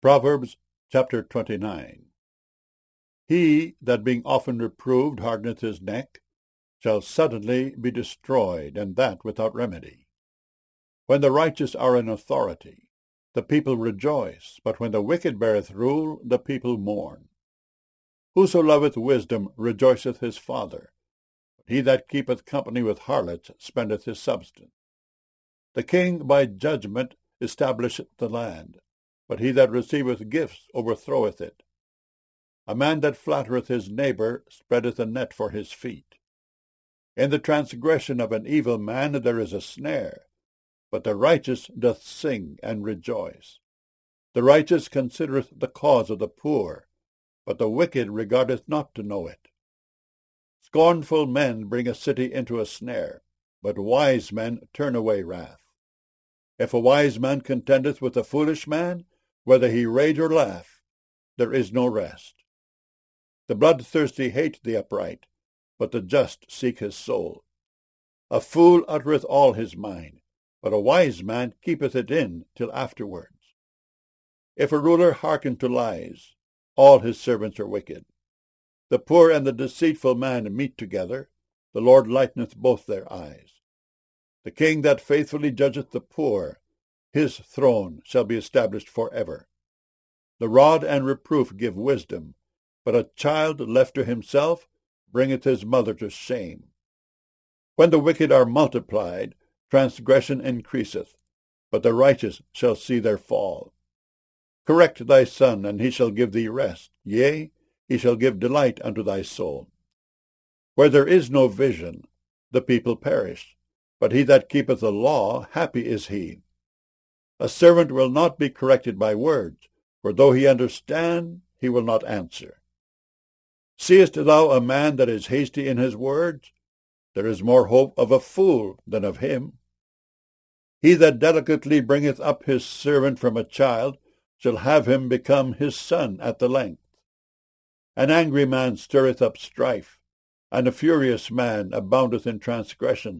Proverbs chapter 29. He that being often reproved hardeneth his neck shall suddenly be destroyed, and that without remedy. When the righteous are in authority, the people rejoice, but when the wicked beareth rule, the people mourn. Whoso loveth wisdom rejoiceth his father, but he that keepeth company with harlots spendeth his substance. The king by judgment establisheth the land, but he that receiveth gifts overthroweth it. A man that flattereth his neighbour spreadeth a net for his feet. In the transgression of an evil man there is a snare, but the righteous doth sing and rejoice. The righteous considereth the cause of the poor, but the wicked regardeth not to know it. Scornful men bring a city into a snare, but wise men turn away wrath. If a wise man contendeth with a foolish man, whether he rage or laugh, there is no rest. The bloodthirsty hate the upright, but the just seek his soul. A fool uttereth all his mind, but a wise man keepeth it in till afterwards. If a ruler hearken to lies, all his servants are wicked. The poor and the deceitful man meet together, the Lord lighteneth both their eyes. The king that faithfully judgeth the poor, his throne shall be established for ever. The rod and reproof give wisdom, but a child left to himself bringeth his mother to shame. When the wicked are multiplied, transgression increaseth, but the righteous shall see their fall. Correct thy son, and he shall give thee rest, yea, he shall give delight unto thy soul. Where there is no vision, the people perish, but he that keepeth the law, happy is he. A servant will not be corrected by words, for though he understand, he will not answer. Seest thou a man that is hasty in his words? There is more hope of a fool than of him. He that delicately bringeth up his servant from a child shall have him become his son at the length. An angry man stirreth up strife, and a furious man aboundeth in transgression.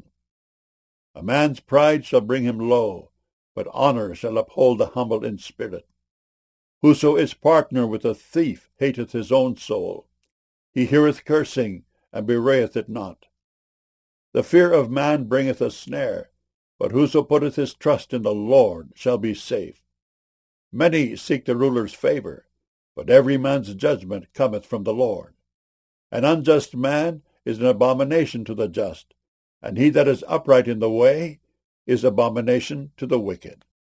A man's pride shall bring him low, but honor shall uphold the humble in spirit. Whoso is partner with a thief hateth his own soul. He heareth cursing, and bewrayeth it not. The fear of man bringeth a snare, but whoso putteth his trust in the Lord shall be safe. Many seek the ruler's favor, but every man's judgment cometh from the Lord. An unjust man is an abomination to the just, and he that is upright in the way is abomination to the wicked.